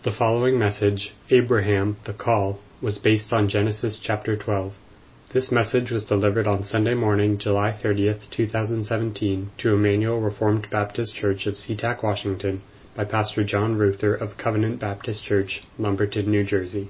The following message, Abraham, the Call, was based on Genesis chapter 12. This message was delivered on Sunday morning, July 30th, 2017, to Emmanuel Reformed Baptist Church of SeaTac, Washington, by Pastor John Ruther of Covenant Baptist Church, Lumberton, New Jersey.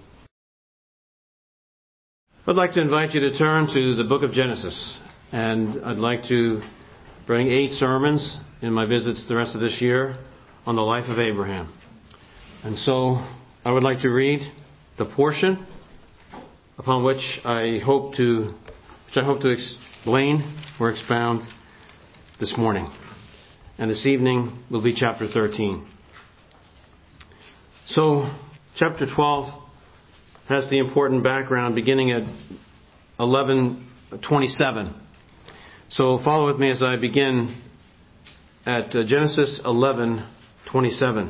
I'd like to invite you to turn to the book of Genesis, and I'd like to bring 8 sermons in my visits the rest of this year on the life of Abraham. And so I would like to read the portion upon which I hope to explain or expound this morning. And this evening will be chapter 13. So chapter 12 has the important background beginning at 11:27. So follow with me as I begin at Genesis 11:27.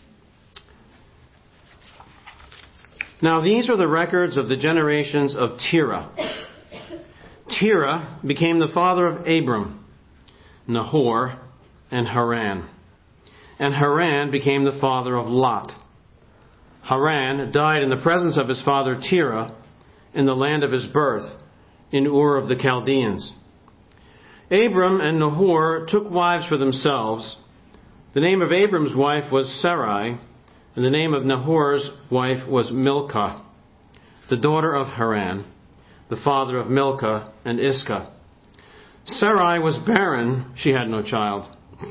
Now these are the records of the generations of Terah. Terah became the father of Abram, Nahor, and Haran. And Haran became the father of Lot. Haran died in the presence of his father Terah in the land of his birth, in Ur of the Chaldeans. Abram and Nahor took wives for themselves. The name of Abram's wife was Sarai, and the name of Nahor's wife was Milcah, the daughter of Haran, the father of Milcah and Iscah. Sarai was barren, she had no child.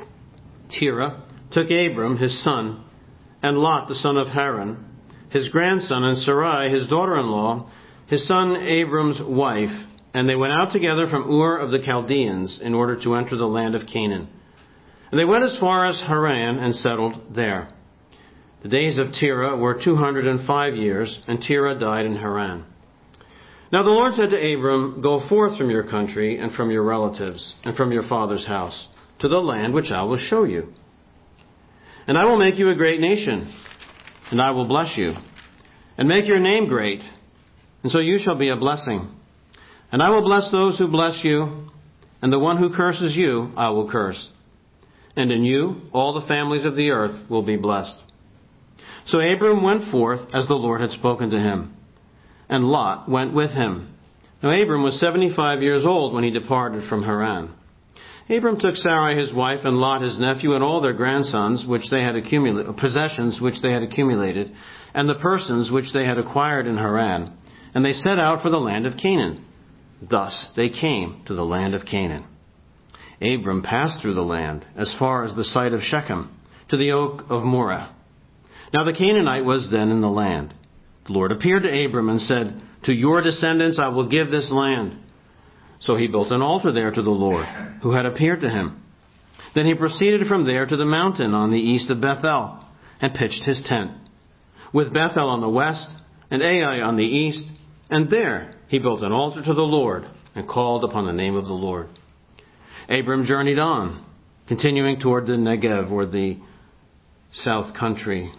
Terah took Abram, his son, and Lot, the son of Haran, his grandson, and Sarai, his daughter-in-law, his son Abram's wife, and they went out together from Ur of the Chaldeans in order to enter the land of Canaan. And they went as far as Haran and settled there. The days of Terah were 205 years, and Terah died in Haran. Now the Lord said to Abram, "Go forth from your country and from your relatives and from your father's house to the land which I will show you. And I will make you a great nation, and I will bless you, and make your name great, and so you shall be a blessing. And I will bless those who bless you, and the one who curses you I will curse. And in you all the families of the earth will be blessed." So Abram went forth as the Lord had spoken to him, and Lot went with him. Now Abram was 75 years old when he departed from Haran. Abram took Sarai his wife, and Lot his nephew, and all their grandsons which they had possessions which they had accumulated, and the persons which they had acquired in Haran, and they set out for the land of Canaan. Thus they came to the land of Canaan. Abram passed through the land as far as the site of Shechem, to the oak of Moreh. Now the Canaanite was then in the land. The Lord appeared to Abram and said, "To your descendants I will give this land." So he built an altar there to the Lord, who had appeared to him. Then he proceeded from there to the mountain on the east of Bethel, and pitched his tent, with Bethel on the west and Ai on the east, and there he built an altar to the Lord, and called upon the name of the Lord. Abram journeyed on, continuing toward the Negev, or the south country.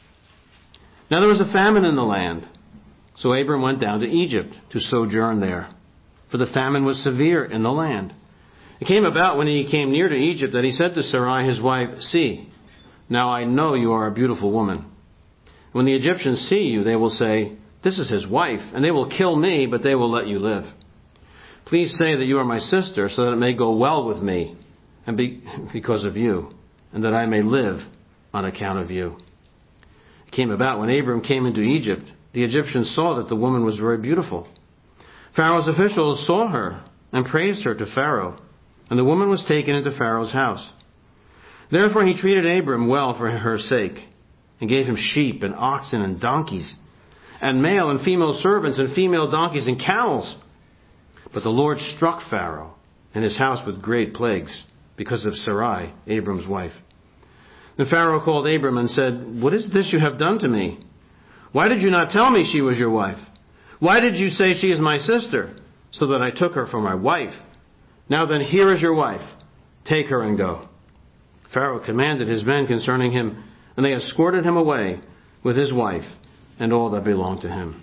Now there was a famine in the land, so Abram went down to Egypt to sojourn there, for the famine was severe in the land. It came about when he came near to Egypt that he said to Sarai his wife, "See, now I know you are a beautiful woman. When the Egyptians see you, they will say, 'This is his wife,' and they will kill me, but they will let you live. Please say that you are my sister, so that it may go well with me, and because of you, and that I may live on account of you." It came about when Abram came into Egypt, the Egyptians saw that the woman was very beautiful. Pharaoh's officials saw her and praised her to Pharaoh, and the woman was taken into Pharaoh's house. Therefore he treated Abram well for her sake, and gave him sheep and oxen and donkeys, and male and female servants and female donkeys and camels. But the Lord struck Pharaoh and his house with great plagues, because of Sarai, Abram's wife. Then Pharaoh called Abram and said, "What is this you have done to me? Why did you not tell me she was your wife? Why did you say she is my sister, so that I took her for my wife? Now then, here is your wife. Take her and go." Pharaoh commanded his men concerning him, and they escorted him away with his wife and all that belonged to him.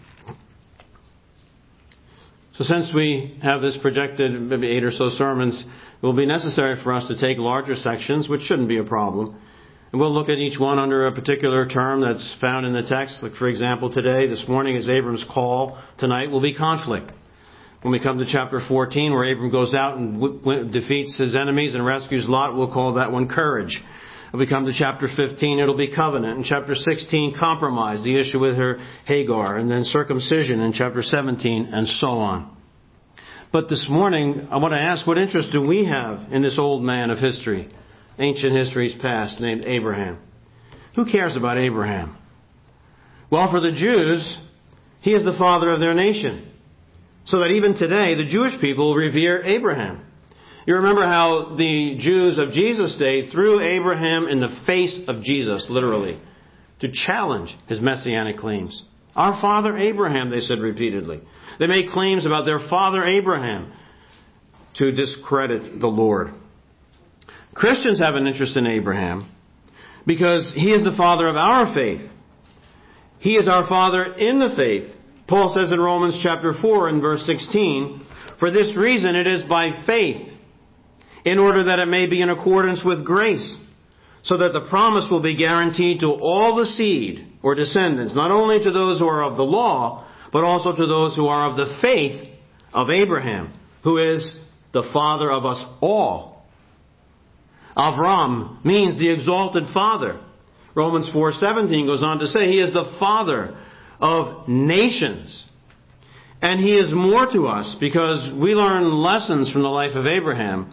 So since we have this projected maybe 8 or so sermons, it will be necessary for us to take larger sections, which shouldn't be a problem, And we'll look at each one under a particular term that's found in the text. Like, for example, this morning is Abram's call. Tonight will be conflict. When we come to chapter 14, where Abram goes out and defeats his enemies and rescues Lot, we'll call that one courage. When we come to chapter 15, it'll be covenant. In chapter 16, compromise, the issue with her Hagar. And then circumcision in chapter 17, and so on. But this morning, I want to ask, what interest do we have in this old man of history, ancient history's past, named Abraham? Who cares about Abraham? Well, for the Jews, he is the father of their nation. So that even today, the Jewish people revere Abraham. You remember how the Jews of Jesus' day threw Abraham in the face of Jesus, literally, to challenge his messianic claims. Our father Abraham, they said repeatedly. They made claims about their father Abraham to discredit the Lord. Christians have an interest in Abraham because he is the father of our faith. He is our father in the faith. Paul says in Romans chapter 4 and verse 16, "For this reason it is by faith, in order that it may be in accordance with grace, so that the promise will be guaranteed to all the seed or descendants, not only to those who are of the law, but also to those who are of the faith of Abraham, who is the father of us all." Avram means the exalted father. Romans 4:17 goes on to say he is the father of nations. And he is more to us because we learn lessons from the life of Abraham,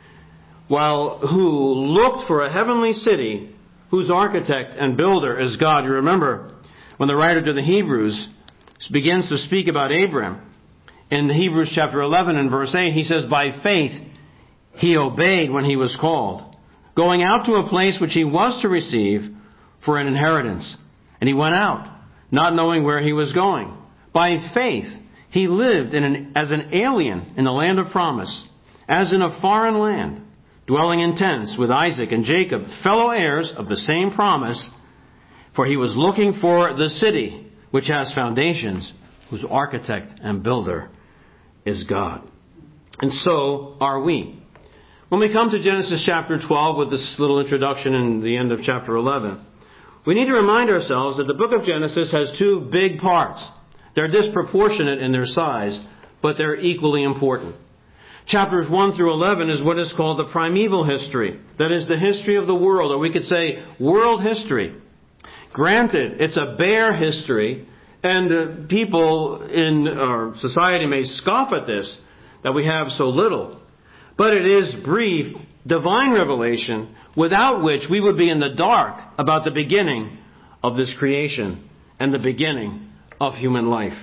who looked for a heavenly city whose architect and builder is God. You remember when the writer to the Hebrews begins to speak about Abram, in Hebrews chapter 11 and verse 8, he says, "By faith he obeyed when he was called, going out to a place which he was to receive for an inheritance. And he went out, not knowing where he was going. By faith he lived as an alien in the land of promise, as in a foreign land, dwelling in tents with Isaac and Jacob, fellow heirs of the same promise, for he was looking for the city which has foundations, whose architect and builder is God." And so are we. When we come to Genesis chapter 12 with this little introduction and the end of chapter 11, we need to remind ourselves that the book of Genesis has two big parts. They're disproportionate in their size, but they're equally important. Chapters 1 through 11 is what is called the primeval history. That is the history of the world, or we could say world history. Granted, it's a bare history, and people in our society may scoff at this, that we have so little. But it is brief, divine revelation, without which we would be in the dark about the beginning of this creation and the beginning of human life.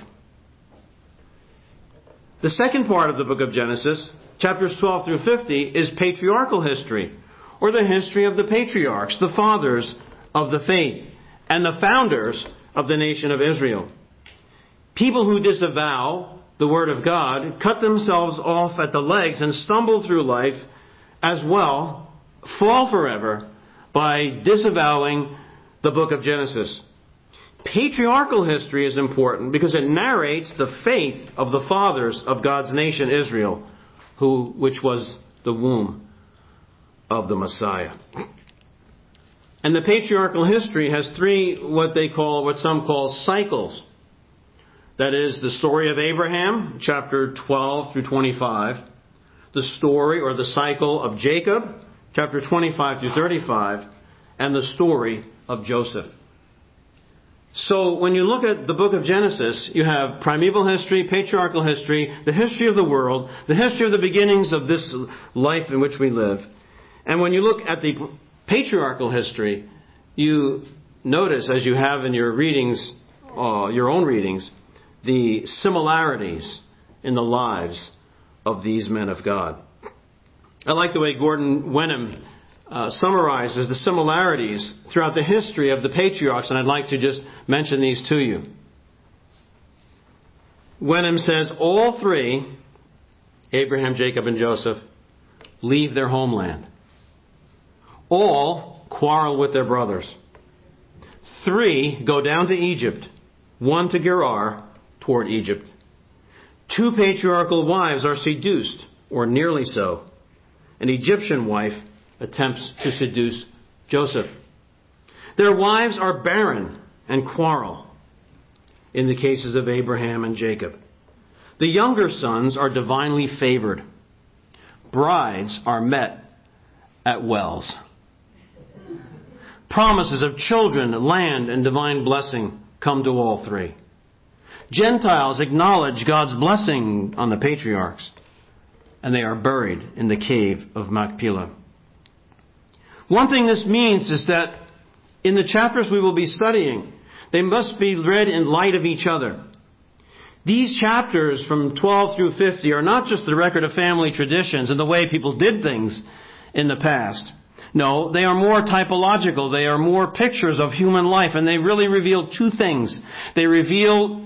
The second part of the book of Genesis, chapters 12 through 50, is patriarchal history, or the history of the patriarchs, the fathers of the faith, and the founders of the nation of Israel. People who disavow the Word of God cut themselves off at the legs and stumble through life as well, fall forever by disavowing the book of Genesis. Patriarchal history is important because it narrates the faith of the fathers of God's nation, Israel, which was the womb of the Messiah. And the patriarchal history has three, what some call cycles. That is the story of Abraham, chapter 12 through 25. The story or the cycle of Jacob, chapter 25 through 35. And the story of Joseph. So when you look at the book of Genesis, you have primeval history, patriarchal history, the history of the world, the history of the beginnings of this life in which we live. And when you look at the patriarchal history, you notice, as you have in your readings, your own readings, the similarities in the lives of these men of God. I like the way Gordon Wenham summarizes the similarities throughout the history of the patriarchs, and I'd like to just mention these to you. Wenham says, all three, Abraham, Jacob, and Joseph, leave their homeland. All quarrel with their brothers. 3 go down to Egypt, 1 to Gerar, toward Egypt. 2 patriarchal wives are seduced, or nearly so. An Egyptian wife attempts to seduce Joseph. Their wives are barren and quarrel, in the cases of Abraham and Jacob. The younger sons are divinely favored. Brides are met at wells. Promises of children, land, and divine blessing come to all three. Gentiles acknowledge God's blessing on the patriarchs, and they are buried in the cave of Machpelah. One thing this means is that in the chapters we will be studying, they must be read in light of each other. These chapters from 12 through 50 are not just the record of family traditions and the way people did things in the past. No, they are more typological. They are more pictures of human life, and they really reveal two things. They reveal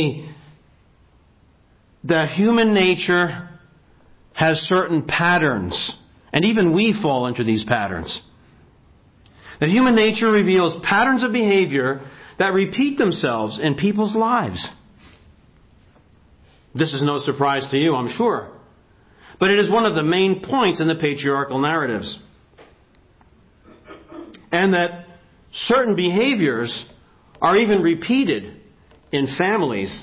that human nature has certain patterns, and even we fall into these patterns. That human nature reveals patterns of behavior that repeat themselves in people's lives. This is no surprise to you, I'm sure. But it is one of the main points in the patriarchal narratives. And that certain behaviors are even repeated in families.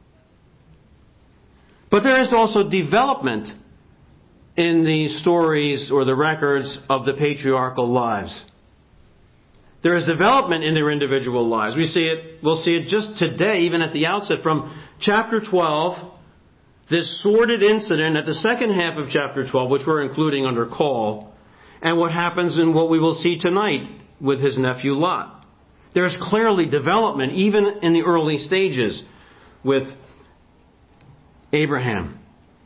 But there is also development in the stories or the records of the patriarchal lives. There is development in their individual lives. We'll see it just today, even at the outset, from chapter 12, this sordid incident at the second half of chapter 12, which we're including under call, and what happens in what we will see tonight with his nephew Lot. There's clearly development, even in the early stages, with Abraham.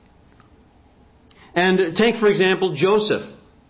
And take, for example, Joseph.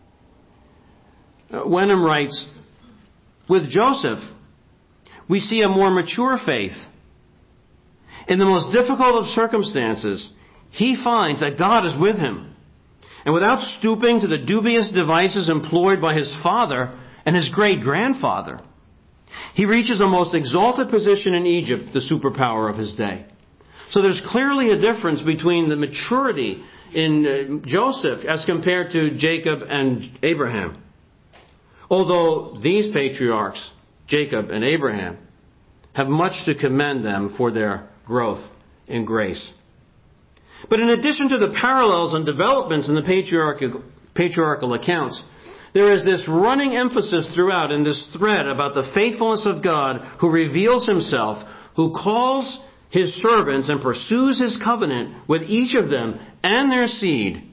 Wenham writes, with Joseph, we see a more mature faith. In the most difficult of circumstances, he finds that God is with him. And without stooping to the dubious devices employed by his father and his great-grandfather, he reaches a most exalted position in Egypt, the superpower of his day. So there's clearly a difference between the maturity in Joseph as compared to Jacob and Abraham. Although these patriarchs, Jacob and Abraham, have much to commend them for their growth in grace. But in addition to the parallels and developments in the patriarchal accounts, there is this running emphasis throughout in this thread about the faithfulness of God who reveals himself, who calls his servants and pursues his covenant with each of them and their seed,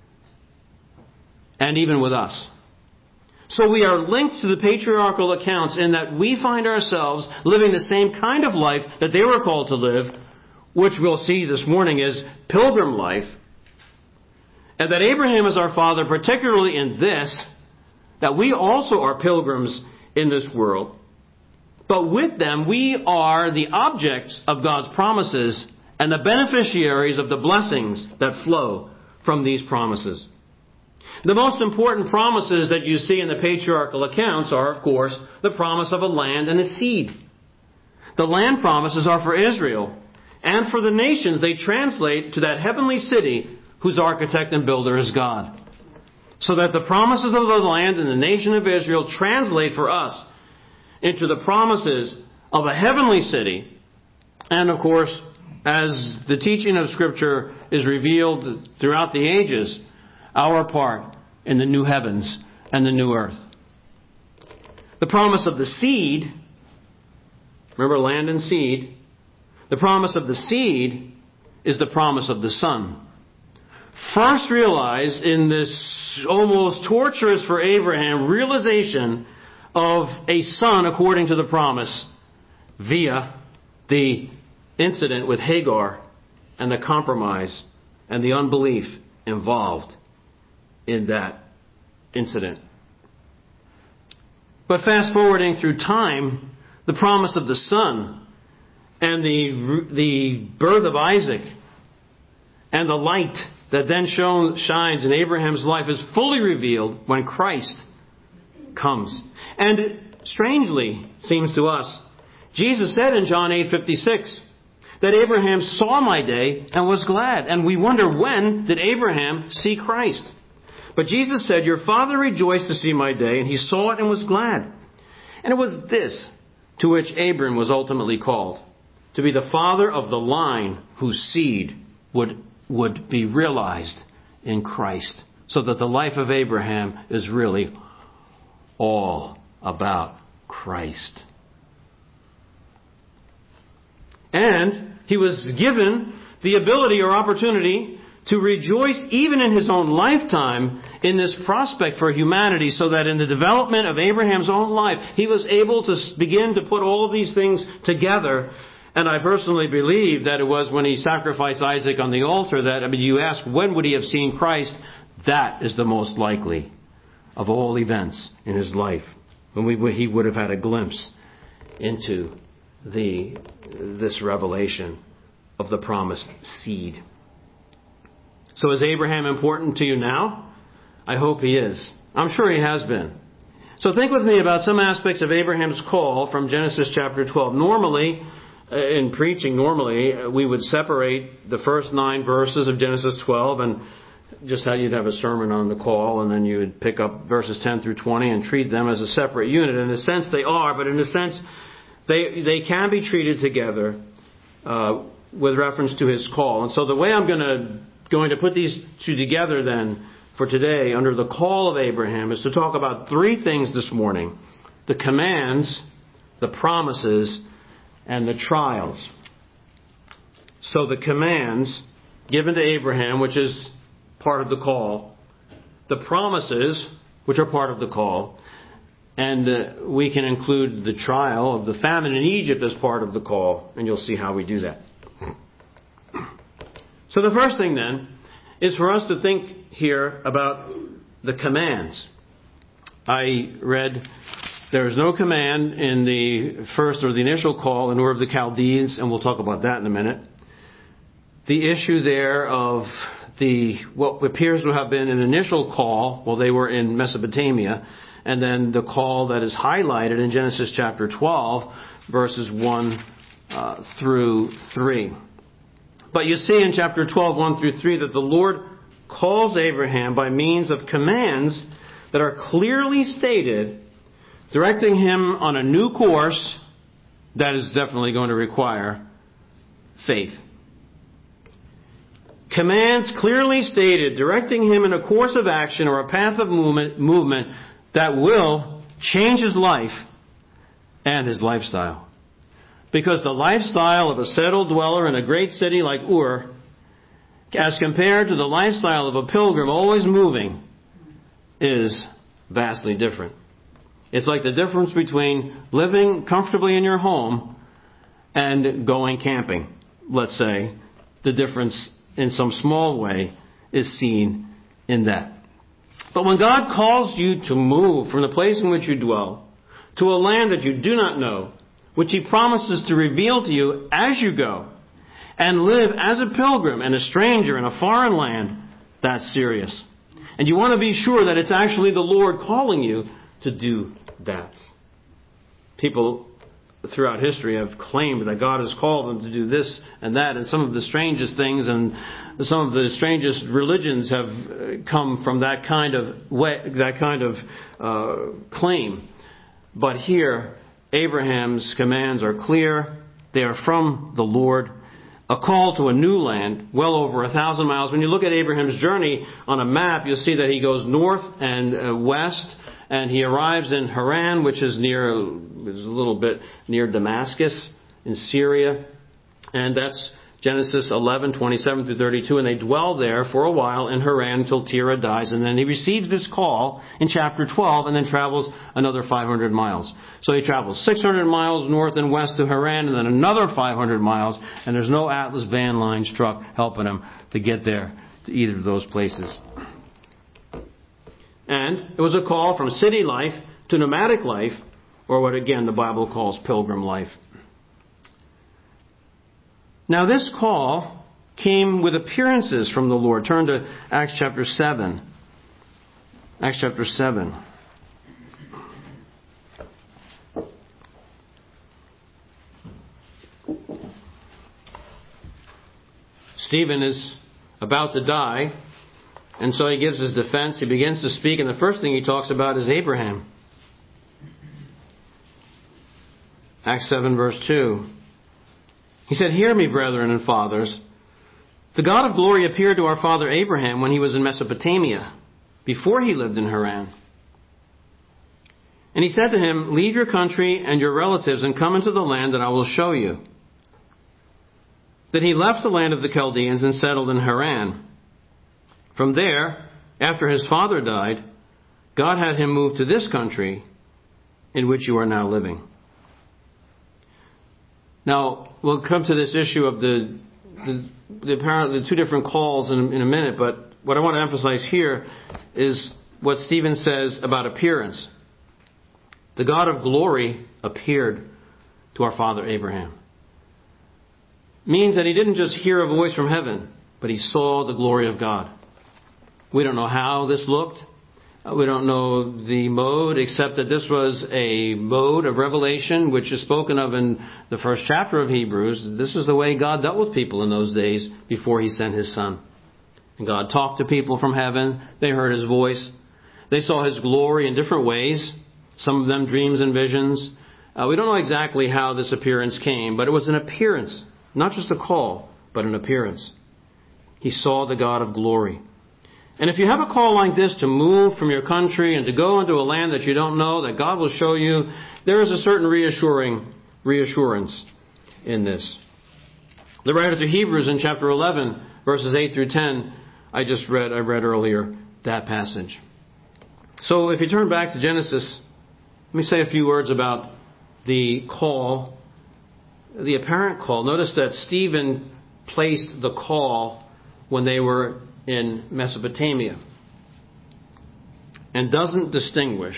and even with us. So we are linked to the patriarchal accounts in that we find ourselves living the same kind of life that they were called to live, which we'll see this morning is pilgrim life, and that Abraham is our father, particularly in this, that we also are pilgrims in this world. But with them, we are the objects of God's promises and the beneficiaries of the blessings that flow from these promises. The most important promises that you see in the patriarchal accounts are, of course, the promise of a land and a seed. The land promises are for Israel, and for the nations they translate to that heavenly city whose architect and builder is God. So that the promises of the land and the nation of Israel translate for us into the promises of a heavenly city. And of course, as the teaching of Scripture is revealed throughout the ages, our part in the new heavens and the new earth. The promise of the seed, remember land and seed, the promise of the seed is the promise of the Son. First realized in this almost torturous for Abraham realization of a son according to the promise via the incident with Hagar and the compromise and the unbelief involved in that incident. But fast forwarding through time, the promise of the Son and the birth of Isaac and the light that then shines in Abraham's life is fully revealed when Christ comes. And it strangely seems to us, Jesus said in John 8:56 that Abraham saw my day and was glad. And we wonder, when did Abraham see Christ? But Jesus said, your father rejoiced to see my day, and he saw it and was glad. And it was this to which Abram was ultimately called, to be the father of the line whose seed would be realized in Christ. So that the life of Abraham is really all about Christ. And he was given the ability or opportunity to rejoice even in his own lifetime in this prospect for humanity, so that in the development of Abraham's own life, he was able to begin to put all of these things together. And I personally believe that it was when he sacrificed Isaac on the altar that, you ask, when would he have seen Christ? That is the most likely of all events in his life, when he would have had a glimpse into this revelation of the promised seed. So is Abraham important to you now? I hope he is. I'm sure he has been. So think with me about some aspects of Abraham's call from Genesis chapter 12. Normally, in preaching, we would separate the first 9 verses of Genesis 12 and just how you'd have a sermon on the call, and then you would pick up verses 10 through 20 and treat them as a separate unit. In a sense they are, but in a sense they can be treated together with reference to his call. And so the way I'm going to put these two together then for today under the call of Abraham is to talk about 3 things this morning: the commands, the promises, and the trials. So the commands given to Abraham, which is part of the call, the promises, which are part of the call, and we can include the trial of the famine in Egypt as part of the call, and you'll see how we do that. So the first thing then is for us to think here about the commands. I read there is no command in the first or the initial call in Ur of the Chaldees, and we'll talk about that in a minute. The issue there of what appears to have been an initial call, well, they were in Mesopotamia, and then the call that is highlighted in Genesis chapter 12, verses 1 through 3. But you see in chapter 12, 1 through 3, that the Lord calls Abraham by means of commands that are clearly stated, directing him on a new course that is definitely going to require faith. Commands clearly stated, directing him in a course of action or a path of movement that will change his life and his lifestyle. Because the lifestyle of a settled dweller in a great city like Ur, as compared to the lifestyle of a pilgrim always moving, is vastly different. It's like the difference between living comfortably in your home and going camping, let's say. The difference in some small way is seen in that. But when God calls you to move from the place in which you dwell to a land that you do not know, which He promises to reveal to you as you go, and live as a pilgrim and a stranger in a foreign land, that's serious. And you want to be sure that it's actually the Lord calling you to do that. People throughout history have claimed that God has called them to do this and that, and some of the strangest things and some of the strangest religions have come from that kind of claim. But here, Abraham's commands are clear. They are from the Lord. A call to a new land, well over 1,000 miles. When you look at Abraham's journey on a map, you'll see that he goes north and west, and he arrives in Haran, which is a little bit near Damascus in Syria. And that's Genesis 11, 27 through 32. And they dwell there for a while in Haran until Terah dies. And then he receives this call in chapter 12 and then travels another 500 miles. So he travels 600 miles north and west to Haran and then another 500 miles. And there's no Atlas van Lines truck helping him to get there to either of those places. And it was a call from city life to nomadic life, or what again the Bible calls pilgrim life. Now this call came with appearances from the Lord. Turn to Acts chapter 7. Acts chapter 7. Stephen is about to die, and so he gives his defense. He begins to speak, and the first thing he talks about is Abraham. Acts 7 verse 2. He said, "Hear me, brethren and fathers. The God of glory appeared to our father Abraham when he was in Mesopotamia, before he lived in Haran. And he said to him, leave your country and your relatives and come into the land that I will show you. Then he left the land of the Chaldeans and settled in Haran. From there, after his father died, God had him move to this country in which you are now living." Now, we'll come to this issue of the two different calls in a minute, but what I want to emphasize here is what Stephen says about appearance. The God of glory appeared to our father Abraham. Means that he didn't just hear a voice from heaven, but he saw the glory of God. We don't know how this looked. We don't know the mode, except that this was a mode of revelation, which is spoken of in the first chapter of Hebrews. This is the way God dealt with people in those days before he sent his Son. And God talked to people from heaven. They heard his voice. They saw his glory in different ways. Some of them dreams and visions. We don't know exactly how this appearance came, but it was an appearance. Not just a call, but an appearance. He saw the God of glory. And if you have a call like this to move from your country and to go into a land that you don't know, that God will show you, there is a certain reassurance in this. The writer to Hebrews in chapter 11, verses 8 through 10, I read earlier that passage. So if you turn back to Genesis, let me say a few words about the call, the apparent call. Notice that Stephen placed the call when they were in Mesopotamia and doesn't distinguish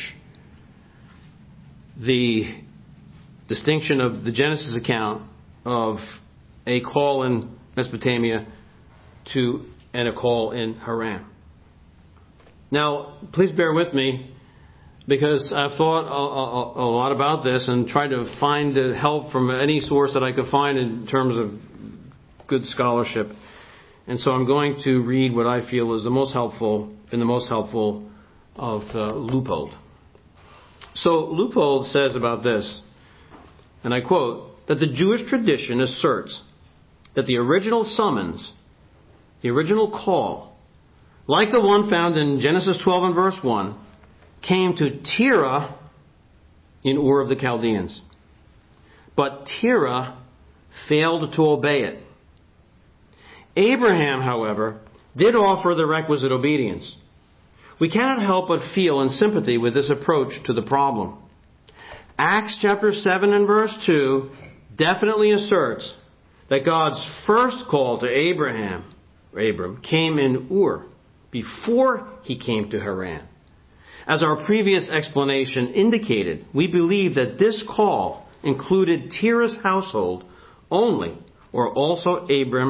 the distinction of the Genesis account of a call in Mesopotamia and a call in Haran. Now, please bear with me, because I've thought a lot about this and tried to find help from any source that I could find in terms of good scholarship. And so I'm going to read what I feel is the most helpful of Leupold. So Leupold says about this, and I quote, that the Jewish tradition asserts that the original summons, the original call, like the one found in Genesis 12 and verse 1, came to Terah in Ur of the Chaldeans. But Terah failed to obey it. Abraham, however, did offer the requisite obedience. We cannot help but feel in sympathy with this approach to the problem. Acts chapter 7 and verse 2 definitely asserts that God's first call to Abram, came in Ur, before he came to Haran. As our previous explanation indicated, we believe that this call included Terah's household only, or also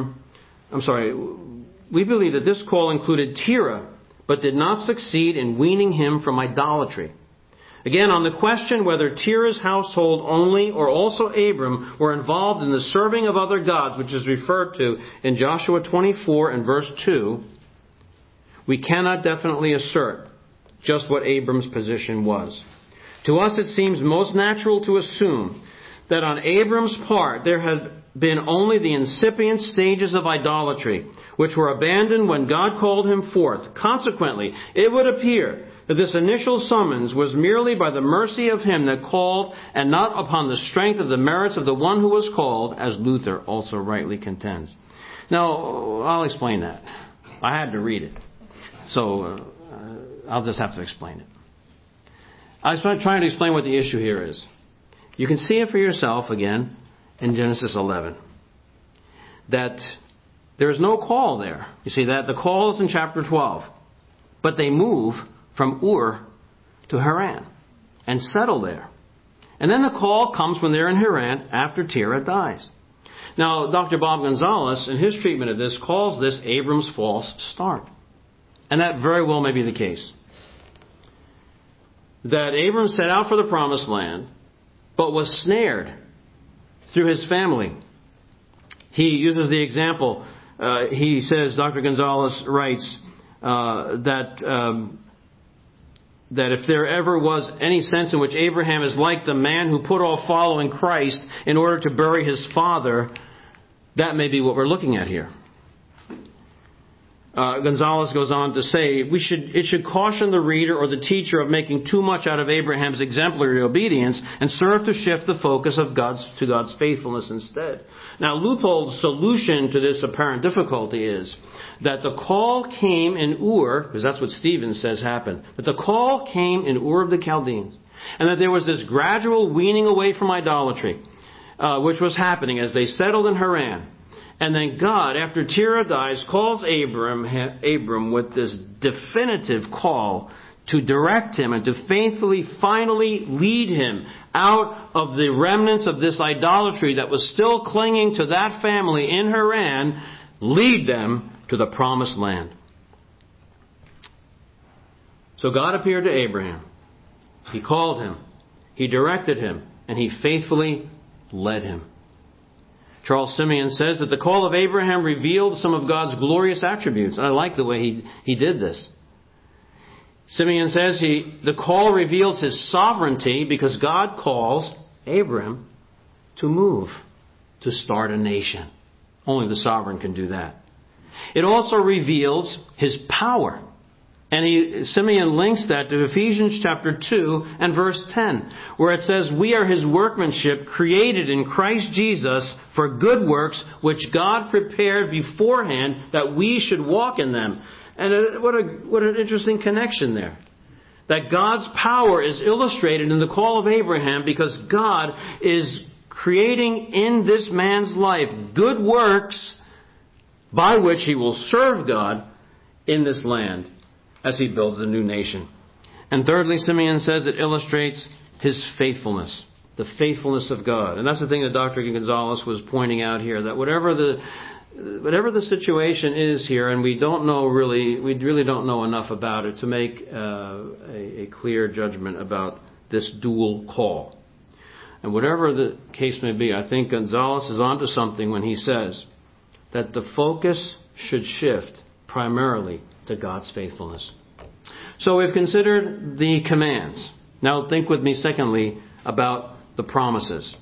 we believe that this call included Terah, but did not succeed in weaning him from idolatry. Again, on the question whether Terah's household only or also Abram were involved in the serving of other gods, which is referred to in Joshua 24 and verse 2, we cannot definitely assert just what Abram's position was. To us it seems most natural to assume that on Abram's part there had been only the incipient stages of idolatry, which were abandoned when God called him forth. Consequently, it would appear that this initial summons was merely by the mercy of him that called, and not upon the strength of the merits of the one who was called, as Luther also rightly contends. Now, I'll explain that. I had to read it, so I'll just have to explain it. I was trying to explain what the issue here is. You can see it for yourself again in Genesis 11. That there is no call there. You see that? The call is in chapter 12. But they move from Ur to Haran and settle there. And then the call comes when they're in Haran after Terah dies. Now, Dr. Bob Gonzalez, in his treatment of this, calls this Abram's false start. And that very well may be the case. That Abram set out for the promised land, but was snared through his family. He uses the example, he says, Dr. Gonzalez writes, that that if there ever was any sense in which Abraham is like the man who put off following Christ in order to bury his father, that may be what we're looking at here. Gonzalez goes on to say, it should caution the reader or the teacher of making too much out of Abraham's exemplary obedience and serve to shift the focus of to God's faithfulness instead. Now, Leupold's solution to this apparent difficulty is that the call came in Ur, because that's what Stephen says happened, that the call came in Ur of the Chaldeans, and that there was this gradual weaning away from idolatry, which was happening as they settled in Haran. And then God, after Terah dies, calls Abram with this definitive call to direct him and to faithfully, finally lead him out of the remnants of this idolatry that was still clinging to that family in Haran, lead them to the promised land. So God appeared to Abraham. He called him. He directed him. And he faithfully led him. Charles Simeon says that the call of Abraham revealed some of God's glorious attributes. And I like the way he did this. Simeon says the call reveals his sovereignty because God calls Abram to move, to start a nation. Only the sovereign can do that. It also reveals his power. And Simeon links that to Ephesians chapter 2 and verse 10, where it says, "We are his workmanship, created in Christ Jesus for good works, which God prepared beforehand that we should walk in them." And what an interesting connection there. That God's power is illustrated in the call of Abraham because God is creating in this man's life good works by which he will serve God in this land as he builds a new nation. And thirdly, Simeon says it illustrates his faithfulness, the faithfulness of God. And that's the thing that Dr. Gonzalez was pointing out here, that whatever the situation is here, and we really don't know enough about it to make a clear judgment about this dual call. And whatever the case may be, I think Gonzalez is onto something when he says that the focus should shift primarily to God's faithfulness. So we've considered the commands. Now think with me, secondly, about the promises.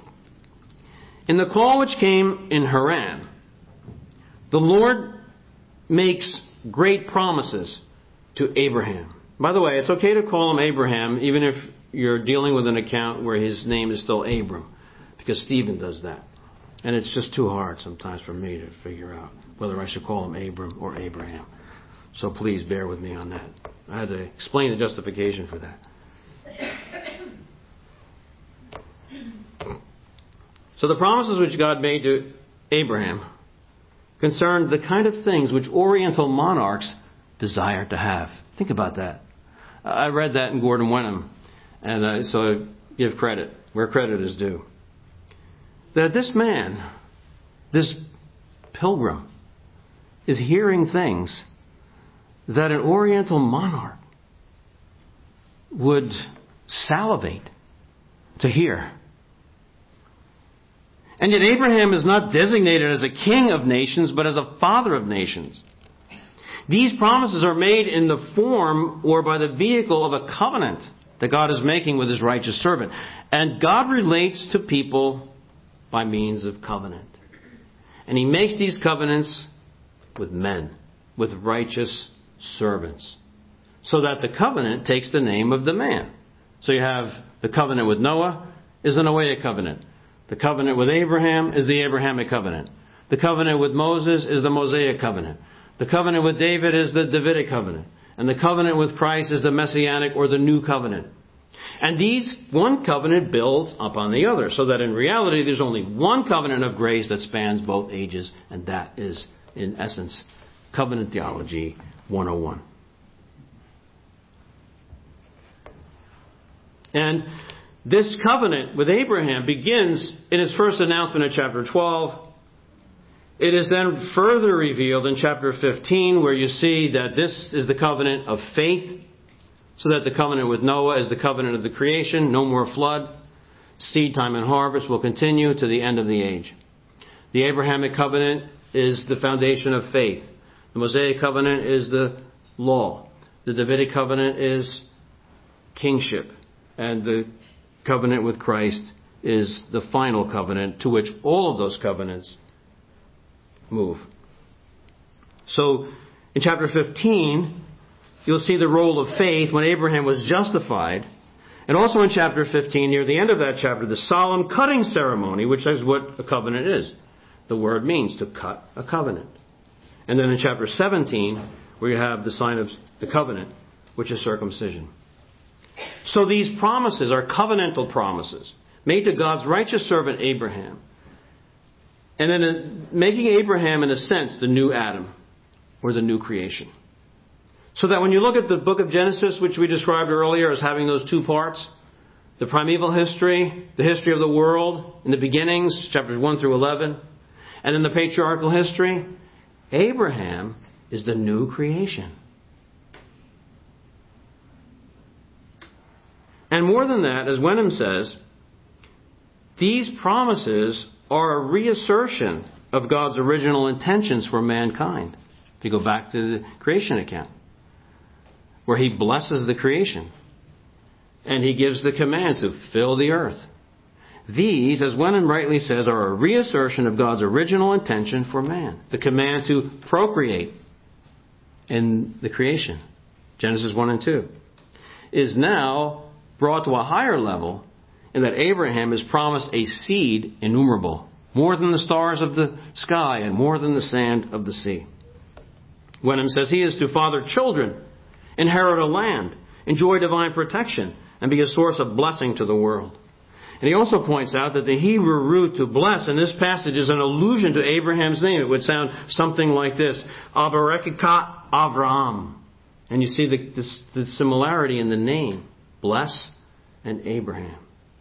In the call which came in Haran, the Lord makes great promises to Abraham. By the way, it's okay to call him Abraham, even if you're dealing with an account where his name is still Abram, because Stephen does that. And it's just too hard sometimes for me to figure out whether I should call him Abram or Abraham. So please bear with me on that. I had to explain the justification for that. So the promises which God made to Abraham concerned the kind of things which Oriental monarchs desire to have. Think about that. I read that in Gordon Wenham, and so I give credit where credit is due. That this man, this pilgrim, is hearing things that an Oriental monarch would salivate to hear. And yet Abraham is not designated as a king of nations, but as a father of nations. These promises are made in the form or by the vehicle of a covenant that God is making with his righteous servant. And God relates to people by means of covenant. And he makes these covenants with men, with righteous servants, so that the covenant takes the name of the man. So you have the covenant with Noah is the Noahic covenant. The covenant with Abraham is the Abrahamic covenant. The covenant with Moses is the Mosaic covenant. The covenant with David is the Davidic covenant. And the covenant with Christ is the Messianic or the New Covenant. And these, one covenant builds upon the other, so that in reality there's only one covenant of grace that spans both ages, and that is, in essence, Covenant Theology 101. And this covenant with Abraham begins in his first announcement in chapter 12. It is then further revealed in chapter 15, where you see that this is the covenant of faith, so that the covenant with Noah is the covenant of the creation, no more flood. Seed time and harvest will continue to the end of the age. The Abrahamic covenant is the foundation of faith. The Mosaic covenant is the law. The Davidic covenant is kingship. And the covenant with Christ is the final covenant to which all of those covenants move. So in chapter 15, you'll see the role of faith when Abraham was justified. And also in chapter 15, near the end of that chapter, the solemn cutting ceremony, which is what a covenant is. The word means to cut a covenant. And then in chapter 17, we have the sign of the covenant, which is circumcision. So these promises are covenantal promises made to God's righteous servant Abraham. And then making Abraham, in a sense, the new Adam, or the new creation. So that when you look at the book of Genesis, which we described earlier as having those two parts, the primeval history, the history of the world, in the beginnings, chapters 1 through 11, and then the patriarchal history, Abraham is the new creation. And more than that, as Wenham says, these promises are a reassertion of God's original intentions for mankind. If you go back to the creation account, where He blesses the creation, and He gives the commands to fill the earth. These, as Wenham rightly says, are a reassertion of God's original intention for man. The command to procreate in the creation, Genesis 1 and 2, is now brought to a higher level in that Abraham is promised a seed innumerable, more than the stars of the sky and more than the sand of the sea. Wenham says he is to father children, inherit a land, enjoy divine protection, and be a source of blessing to the world. And he also points out that the Hebrew root to bless in this passage is an allusion to Abraham's name. It would sound something like this: Abarekah Avraham. And you see the similarity in the name, bless and Abraham.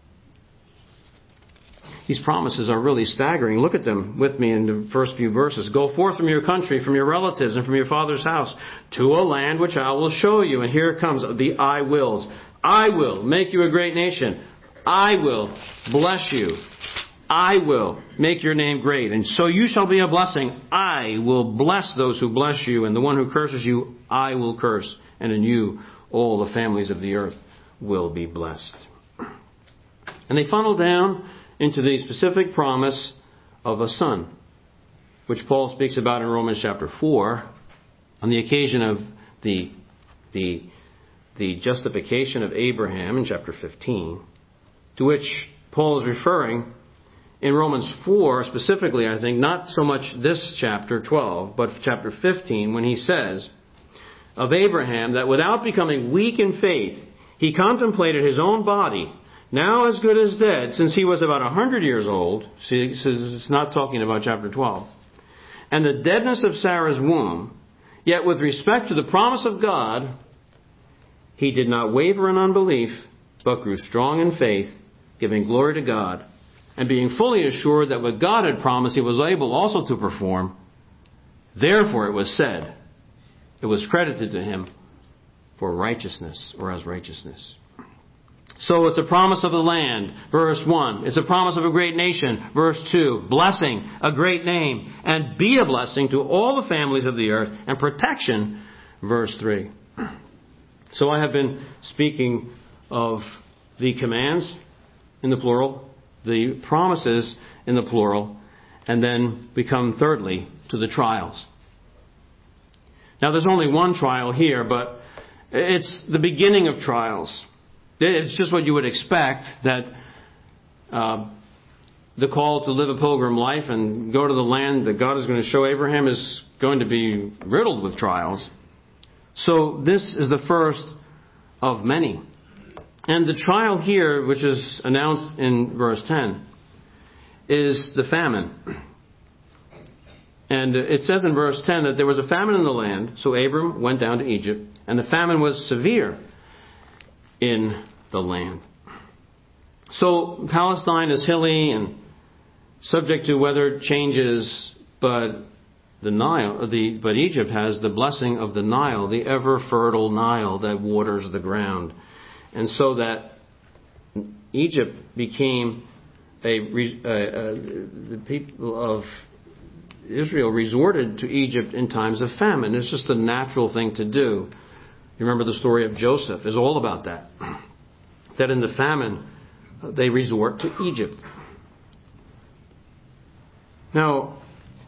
These promises are really staggering. Look at them with me in the first few verses. Go forth from your country, from your relatives, and from your father's house, to a land which I will show you. And here it comes, the I wills. I will make you a great nation. I will bless you. I will make your name great. And so you shall be a blessing. I will bless those who bless you. And the one who curses you, I will curse. And in you, all the families of the earth will be blessed. And they funnel down into the specific promise of a son, which Paul speaks about in Romans chapter 4, on the occasion of the justification of Abraham in chapter 15, to which Paul is referring in Romans 4 specifically, I think, not so much this chapter 12, but chapter 15, when he says of Abraham that without becoming weak in faith, he contemplated his own body, now as good as dead, since he was about 100 years old. See, it's not talking about chapter 12. And the deadness of Sarah's womb, yet with respect to the promise of God, he did not waver in unbelief, but grew strong in faith, giving glory to God, and being fully assured that what God had promised he was able also to perform. Therefore it was said, it was credited to him for righteousness, or as righteousness. So it's a promise of the land, verse 1. It's a promise of a great nation, verse 2. Blessing, a great name, and be a blessing to all the families of the earth, and protection, verse 3. So I have been speaking of the commands in the plural, the promises in the plural, and then we come thirdly to the trials. Now there's only one trial here, but it's the beginning of trials. It's just what you would expect, that the call to live a pilgrim life and go to the land that God is going to show Abraham is going to be riddled with trials. So this is the first of many. And the trial here, which is announced in verse 10, is the famine. And it says in verse 10 that there was a famine in the land, so Abram went down to Egypt, and the famine was severe in the land. So Palestine is hilly and subject to weather changes, but but Egypt has the blessing of the Nile, the ever fertile Nile that waters the ground. And so that Egypt became the people of Israel resorted to Egypt in times of famine. It's just a natural thing to do. You remember the story of Joseph. It's all about that. that in the famine they resort to Egypt. Now,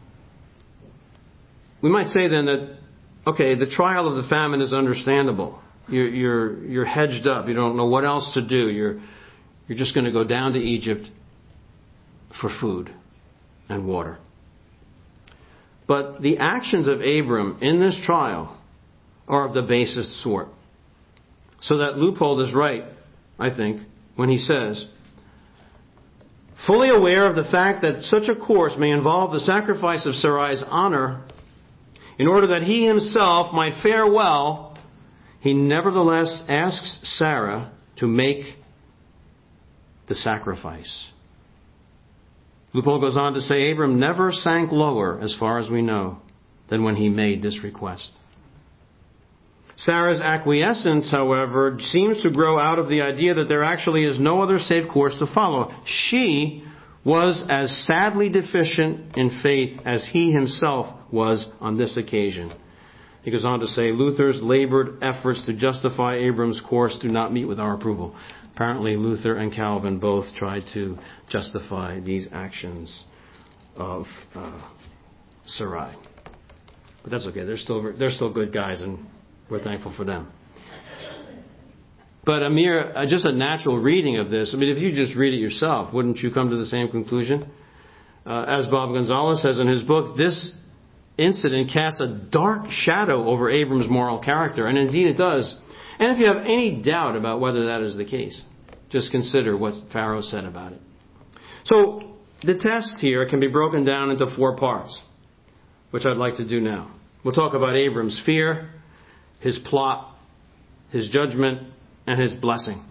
we might say then that, okay, the trial of the famine is understandable. You're hedged up. You don't know what else to do. You're just going to go down to Egypt for food and water. But the actions of Abram in this trial are of the basest sort. So that Leupold is right, I think, when he says, fully aware of the fact that such a course may involve the sacrifice of Sarai's honor, in order that he himself might fare well, he nevertheless asks Sarah to make the sacrifice. Leupold goes on to say, Abram never sank lower, as far as we know, than when he made this request. Sarah's acquiescence, however, seems to grow out of the idea that there actually is no other safe course to follow. She was as sadly deficient in faith as he himself was on this occasion. He goes on to say, Luther's labored efforts to justify Abram's course do not meet with our approval. Apparently, Luther and Calvin both tried to justify these actions of Sarai. But that's okay. They're still good guys, and we're thankful for them. But just a natural reading of this, I mean, if you just read it yourself, wouldn't you come to the same conclusion? As Bob Gonzalez says in his book, this incident casts a dark shadow over Abram's moral character, and indeed it does. And if you have any doubt about whether that is the case, just consider what Pharaoh said about it. So the test here can be broken down into 4 parts, which I'd like to do now. We'll talk about Abram's fear, his plot, his judgment, and his blessing.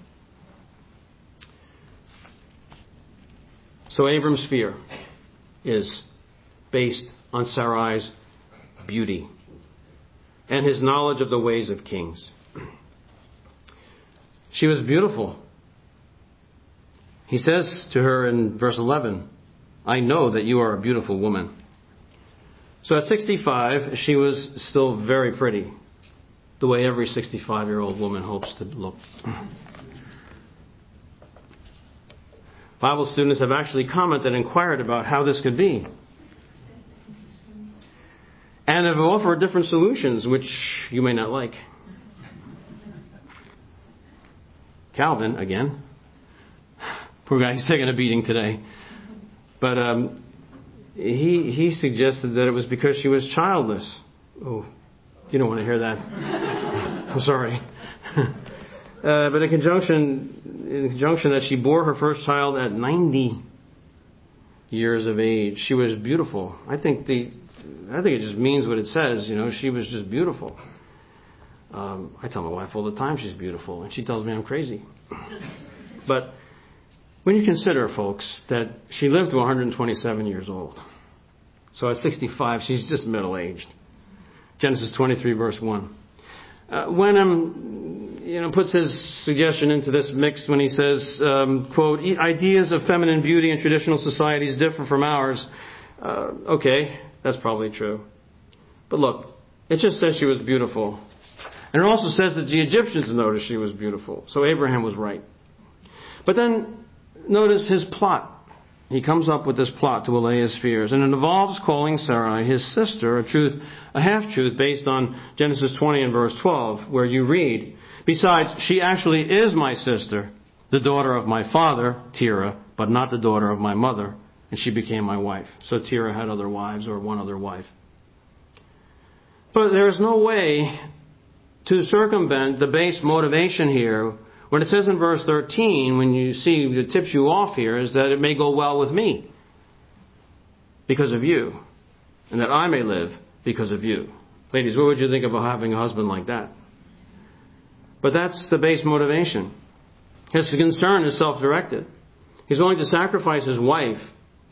So Abram's fear is based on Sarai's beauty and his knowledge of the ways of kings. She was beautiful. He says to her in verse 11, I know that you are a beautiful woman. So at 65, she was still very pretty, the way every 65-year-old woman hopes to look. Bible students have actually commented and inquired about how this could be, and have offered different solutions, which you may not like. Calvin, again. Poor guy, he's taking a beating today. But he suggested that it was because she was childless. Oh, you don't want to hear that. I'm sorry. But in conjunction that she bore her first child at 90 years of age, she was beautiful. I think it just means what it says. You know, she was just beautiful. I tell my wife all the time she's beautiful, and she tells me I'm crazy. But when you consider, folks, that she lived to 127 years old, so at 65 she's just middle-aged. Genesis 23 verse 1. Wenham, puts his suggestion into this mix when he says, quote, ideas of feminine beauty in traditional societies differ from ours. Okay, that's probably true. But look, it just says she was beautiful. And it also says that the Egyptians noticed she was beautiful. So Abraham was right. But then notice his plot. He comes up with this plot to allay his fears. And it involves calling Sarai his sister, a half-truth based on Genesis 20 and verse 12, where you read, besides, she actually is my sister, the daughter of my father, Terah, but not the daughter of my mother, and she became my wife. So Terah had other wives, or one other wife. But there is no way to circumvent the base motivation here. When it says in verse 13, when you see it tips you off here, is that it may go well with me because of you, and that I may live because of you. Ladies, what would you think about having a husband like that? But that's the base motivation. His concern is self-directed. He's willing to sacrifice his wife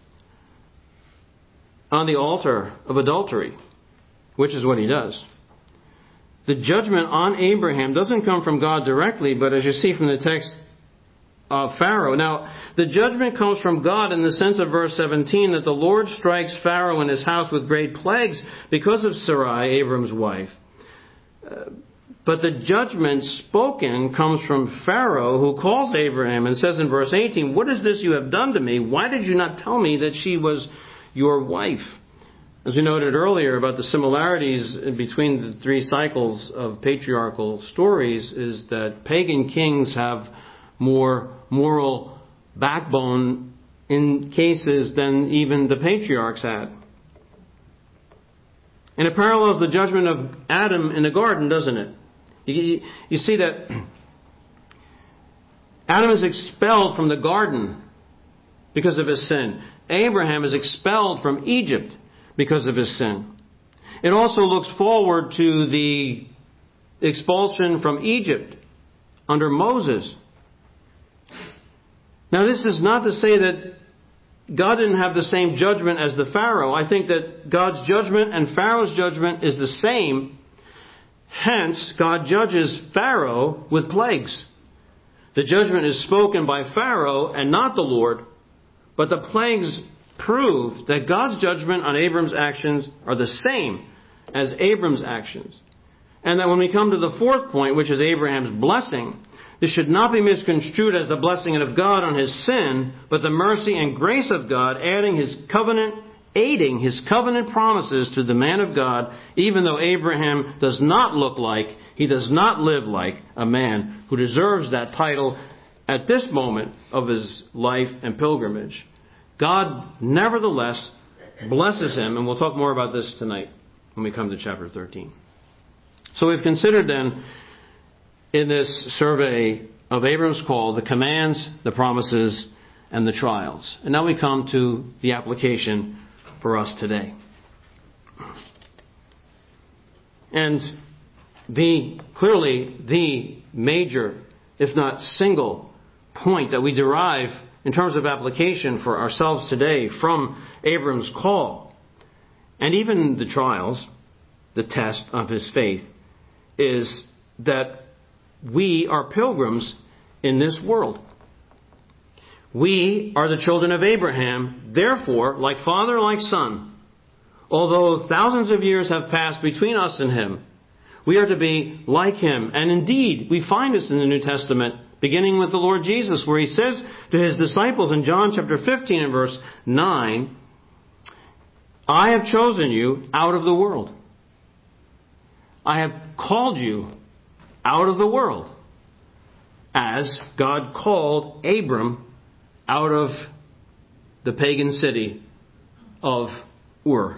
on the altar of adultery, which is what he does. The judgment on Abraham doesn't come from God directly, but as you see from the text of Pharaoh. Now, the judgment comes from God in the sense of verse 17 that the Lord strikes Pharaoh and his house with great plagues because of Sarai, Abram's wife. But the judgment spoken comes from Pharaoh, who calls Abraham and says in verse 18, "What is this you have done to me? Why did you not tell me that she was your wife?" As we noted earlier about the similarities between the three cycles of patriarchal stories is that pagan kings have more moral backbone in cases than even the patriarchs had. And it parallels the judgment of Adam in the garden, doesn't it? You see that Adam is expelled from the garden because of his sin. Abraham is expelled from Egypt because of his sin. It also looks forward to the expulsion from Egypt under Moses. Now, this is not to say that God didn't have the same judgment as the Pharaoh. I think that God's judgment and Pharaoh's judgment is the same. Hence, God judges Pharaoh with plagues. The judgment is spoken by Pharaoh and not the Lord, but the plagues prove that God's judgment on Abram's actions are the same as Abram's actions. And that when we come to the fourth point, which is Abraham's blessing, this should not be misconstrued as the blessing of God on his sin, but the mercy and grace of God aiding his covenant promises to the man of God, even though Abraham does not look like, he does not live like a man who deserves that title at this moment of his life and pilgrimage. God nevertheless blesses him, and we'll talk more about this tonight when we come to chapter 13. So we've considered then in this survey of Abram's call the commands, the promises, and the trials. And now we come to the application for us today. And clearly the major, if not single, point that we derive in terms of application for ourselves today from Abram's call, and even the trials, the test of his faith, is that we are pilgrims in this world. We are the children of Abraham, therefore, like father, like son. Although thousands of years have passed between us and him, we are to be like him. And indeed, we find this in the New Testament, beginning with the Lord Jesus, where he says to his disciples in John chapter 15 and verse 9, "I have chosen you out of the world. I have called you out of the world," as God called Abram out of the pagan city of Ur.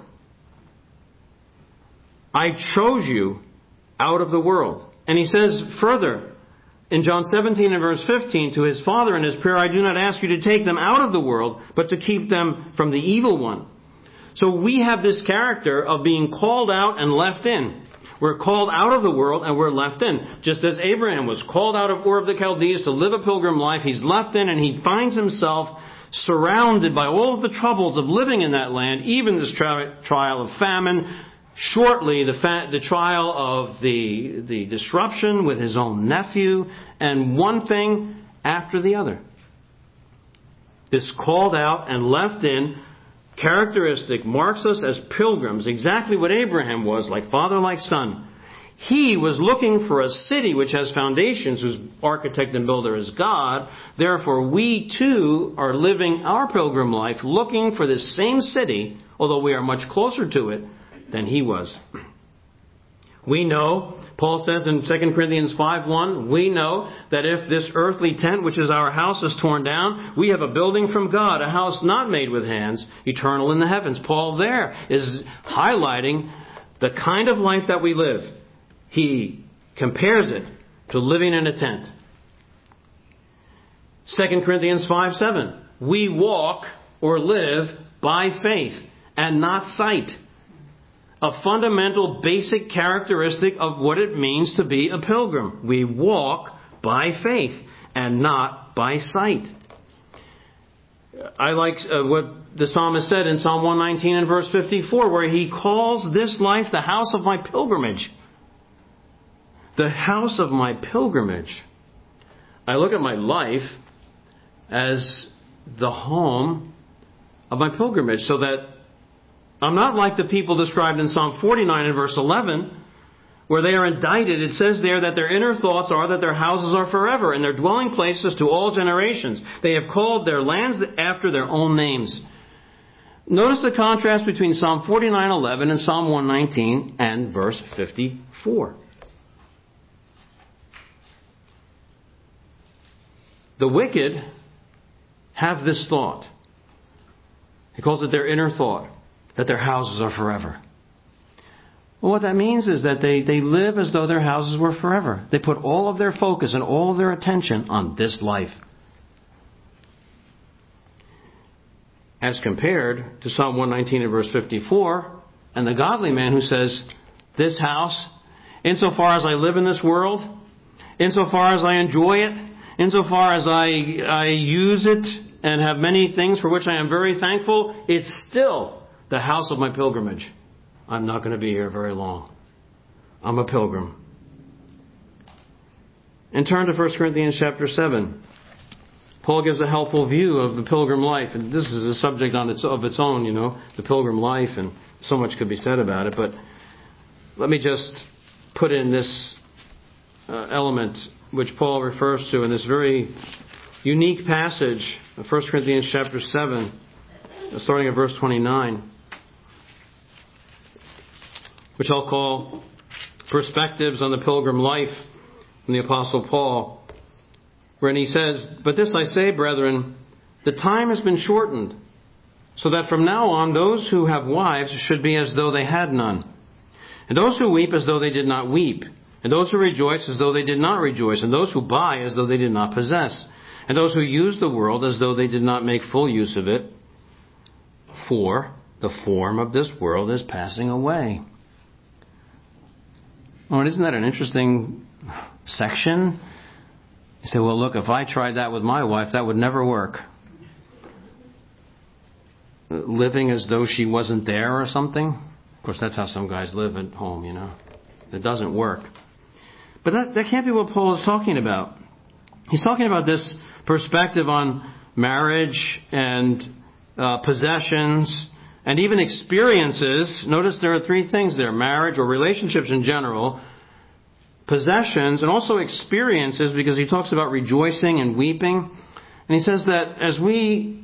I chose you out of the world. And he says further in John 17 and verse 15 to his Father in his prayer, "I do not ask you to take them out of the world, but to keep them from the evil one." So we have this character of being called out and left in. We're called out of the world and we're left in. Just as Abraham was called out of Ur of the Chaldees to live a pilgrim life, he's left in and he finds himself surrounded by all of the troubles of living in that land, even this trial of famine, shortly the trial of the disruption with his own nephew, and one thing after the other. This called out and left in characteristic marks us as pilgrims, exactly what Abraham was, like father, like son. He was looking for a city which has foundations, whose architect and builder is God. Therefore, we too are living our pilgrim life looking for this same city, although we are much closer to it than he was. We know, Paul says in 2 Corinthians 5:1, we know that if this earthly tent, which is our house, is torn down, we have a building from God, a house not made with hands, eternal in the heavens. Paul there is highlighting the kind of life that we live. He compares it to living in a tent. 2 Corinthians 5:7, we walk or live by faith and not sight. A fundamental, basic characteristic of what it means to be a pilgrim. We walk by faith and not by sight. I like what the psalmist said in Psalm 119 and verse 54, where he calls this life the house of my pilgrimage. The house of my pilgrimage. I look at my life as the home of my pilgrimage, so that I'm not like the people described in Psalm 49 and verse 11, where they are indicted, it says there that their inner thoughts are that their houses are forever and their dwelling places to all generations. They have called their lands after their own names. Notice the contrast between Psalm 49:11 and Psalm 119 and verse 54. The wicked have this thought. He calls it their inner thought, that their houses are forever. Well, what that means is that they live as though their houses were forever. They put all of their focus and all of their attention on this life. As compared to Psalm 119 and verse 54, and the godly man who says, this house, insofar as I live in this world, insofar as I enjoy it, insofar as I use it and have many things for which I am very thankful, it's still the house of my pilgrimage. I'm not going to be here very long. I'm a pilgrim. And turn to 1 Corinthians chapter 7. Paul gives a helpful view of the pilgrim life. And this is a subject of its own, the pilgrim life. And so much could be said about it. But let me just put in this element which Paul refers to in this very unique passage of 1 Corinthians chapter 7, starting at verse 29. Which I'll call Perspectives on the Pilgrim Life from the Apostle Paul, wherein he says, but this I say, brethren, the time has been shortened, so that from now on those who have wives should be as though they had none, and those who weep as though they did not weep, and those who rejoice as though they did not rejoice, and those who buy as though they did not possess, and those who use the world as though they did not make full use of it, for the form of this world is passing away. Oh, isn't that an interesting section? You say, well, look, if I tried that with my wife, that would never work. Living as though she wasn't there or something. Of course, that's how some guys live at home, It doesn't work. But that can't be what Paul is talking about. He's talking about this perspective on marriage and possessions and even experiences. Notice there are three things there: marriage or relationships in general, possessions, and also experiences, because he talks about rejoicing and weeping. And he says that as we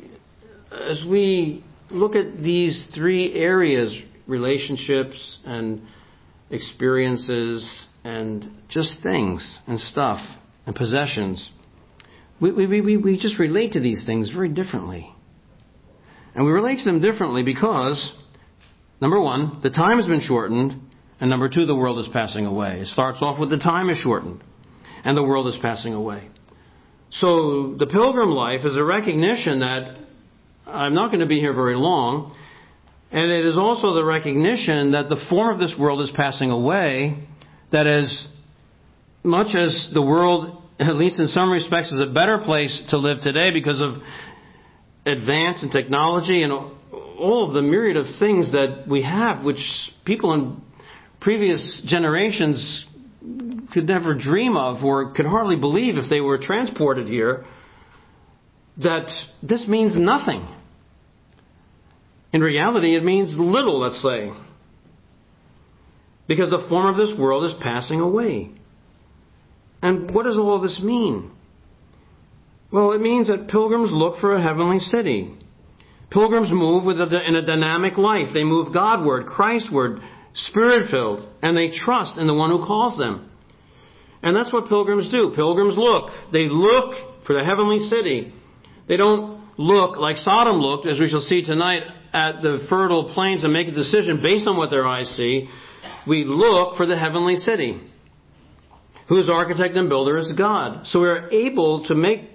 look at these three areas, relationships and experiences and just things and stuff and possessions, we just relate to these things very differently. And we relate to them differently because, number one, the time has been shortened, and number two, the world is passing away. It starts off with the time is shortened, and the world is passing away. So the pilgrim life is a recognition that I'm not going to be here very long, and it is also the recognition that the form of this world is passing away, that as much as the world, at least in some respects, is a better place to live today because of advance in technology and all of the myriad of things that we have, which people in previous generations could never dream of or could hardly believe if they were transported here, that this means nothing. In reality, it means little, let's say, because the form of this world is passing away. And what does all this mean? Well, it means that pilgrims look for a heavenly city. Pilgrims move in a dynamic life. They move Godward, Christward, Spirit-filled, and they trust in the one who calls them. And that's what pilgrims do. Pilgrims look. They look for the heavenly city. They don't look like Sodom looked, as we shall see tonight, at the fertile plains and make a decision based on what their eyes see. We look for the heavenly city, whose architect and builder is God. So we were able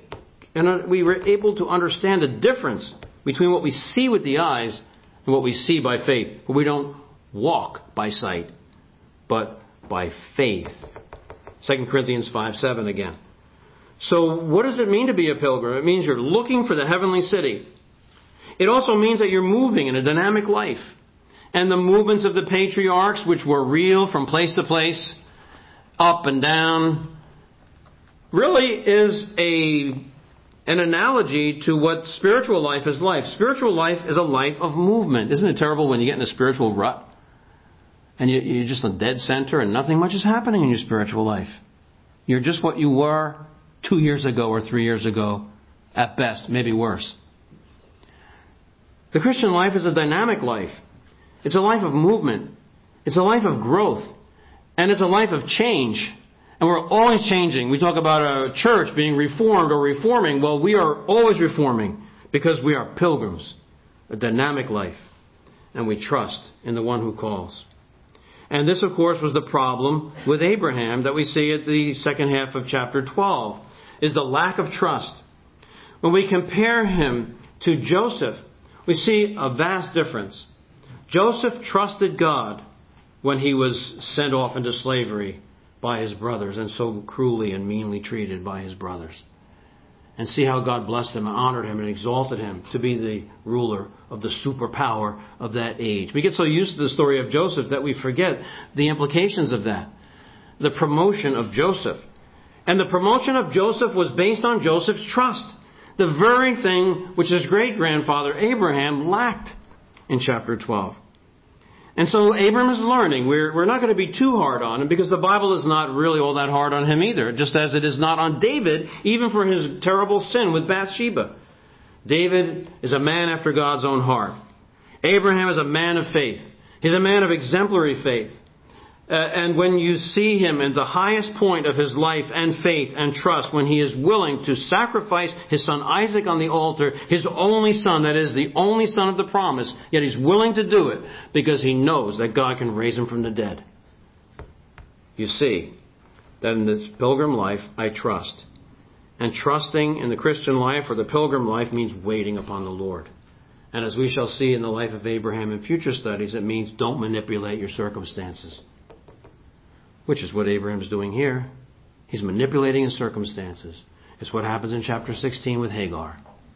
to understand the difference between what we see with the eyes and what we see by faith. But we don't walk by sight, but by faith. 2 Corinthians 5:7 again. So what does it mean to be a pilgrim? It means you're looking for the heavenly city. It also means that you're moving in a dynamic life. And the movements of the patriarchs, which were real from place to place, up and down, really is an analogy to what spiritual life is like. Spiritual life is a life of movement. Isn't it terrible when you get in a spiritual rut? and you're just a dead center and nothing much is happening in your spiritual life. You're just what you were 2 years ago or 3 years ago, at best, maybe worse. The Christian life is a dynamic life. It's a life of movement. It's a life of growth. And it's a life of change. And we're always changing. We talk about a church being reformed or reforming. Well, we are always reforming because we are pilgrims. A dynamic life. And we trust in the one who calls. And this, of course, was the problem with Abraham that we see at the second half of chapter 12, is the lack of trust. When we compare him to Joseph, we see a vast difference. Joseph trusted God when he was sent off into slavery by his brothers and so cruelly and meanly treated by his brothers. And see how God blessed him and honored him and exalted him to be the ruler of the superpower of that age. We get so used to the story of Joseph that we forget the implications of that. The promotion of Joseph. And the promotion of Joseph was based on Joseph's trust. The very thing which his great-grandfather Abraham lacked in chapter 12. And so Abram is learning. We're not going to be too hard on him because the Bible is not really all that hard on him either. Just as it is not on David, even for his terrible sin with Bathsheba. David is a man after God's own heart. Abraham is a man of faith. He's a man of exemplary faith. And when you see him in the highest point of his life and faith and trust, when he is willing to sacrifice his son Isaac on the altar, his only son, that is the only son of the promise, yet he's willing to do it because he knows that God can raise him from the dead. You see that in this pilgrim life, I trust. And trusting in the Christian life or the pilgrim life means waiting upon the Lord. And as we shall see in the life of Abraham in future studies, it means don't manipulate your circumstances. Which is what Abraham's doing here. He's manipulating his circumstances. It's what happens in chapter 16 with Hagar.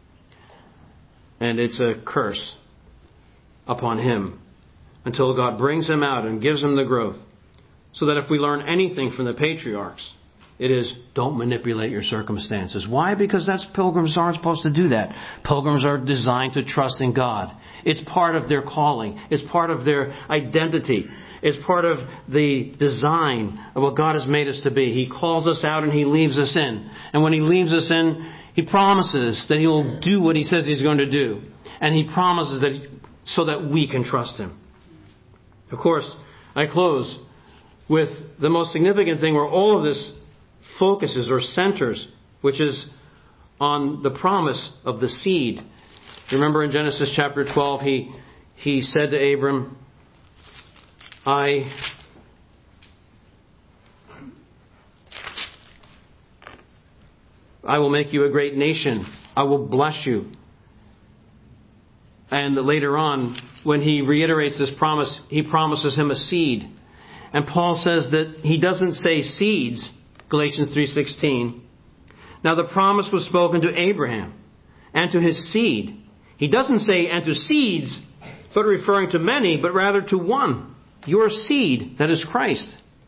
And it's a curse upon him until God brings him out and gives him the growth. So that if we learn anything from the patriarchs, it is don't manipulate your circumstances. Why? Because pilgrims aren't supposed to do that. Pilgrims are designed to trust in God. It's part of their calling. It's part of their identity. It's part of the design of what God has made us to be. He calls us out and He leaves us in. And when He leaves us in, He promises that He will do what He says He's going to do. And He promises that so that we can trust Him. Of course, I close with the most significant thing where all of this focuses or centers, which is on the promise of the seed. Remember in Genesis chapter 12, he said to Abram, I will make you a great nation. I will bless you. And later on, when he reiterates this promise, he promises him a seed. And Paul says that he doesn't say seeds, Galatians 3:16. Now the promise was spoken to Abraham and to his seed. He doesn't say and to seeds, but referring to many, but rather to one. Your seed, that is Christ.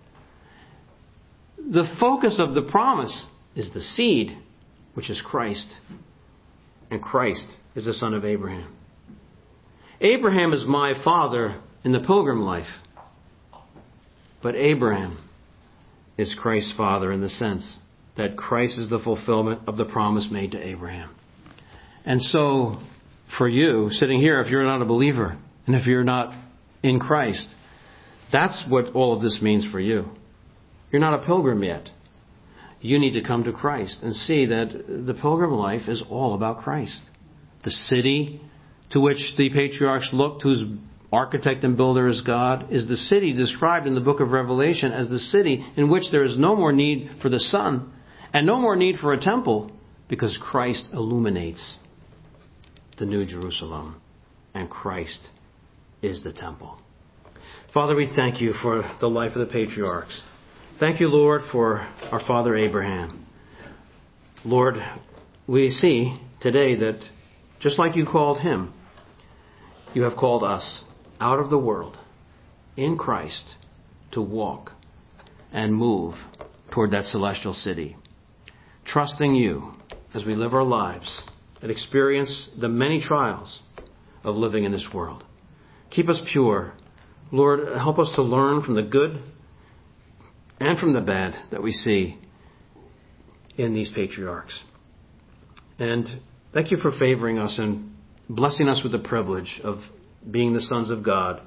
The focus of the promise is the seed, which is Christ. And Christ is the son of Abraham. Abraham is my father in the pilgrim life. But Abraham is Christ's father in the sense that Christ is the fulfillment of the promise made to Abraham. And so, for you, sitting here, if you're not a believer, and if you're not in Christ, that's what all of this means for you. You're not a pilgrim yet. You need to come to Christ and see that the pilgrim life is all about Christ. The city to which the patriarchs looked, whose architect and builder is God, is the city described in the book of Revelation as the city in which there is no more need for the sun and no more need for a temple, because Christ illuminates the New Jerusalem and Christ is the temple. Father, we thank you for the life of the patriarchs. Thank you, Lord, for our father Abraham. Lord, we see today that just like you called him, you have called us out of the world in Christ to walk and move toward that celestial city. Trusting you as we live our lives and experience the many trials of living in this world. Keep us pure Lord, help us to learn from the good and from the bad that we see in these patriarchs. And thank you for favoring us and blessing us with the privilege of being the sons of God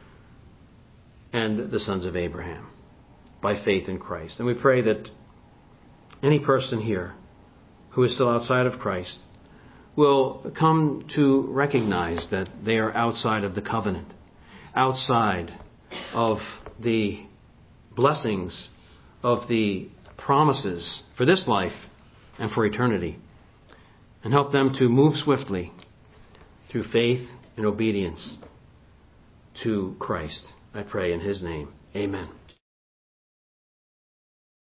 and the sons of Abraham by faith in Christ. And we pray that any person here who is still outside of Christ will come to recognize that they are outside of the covenant, outside of the blessings, of the promises for this life and for eternity, and help them to move swiftly through faith and obedience to Christ. I pray in His name. Amen.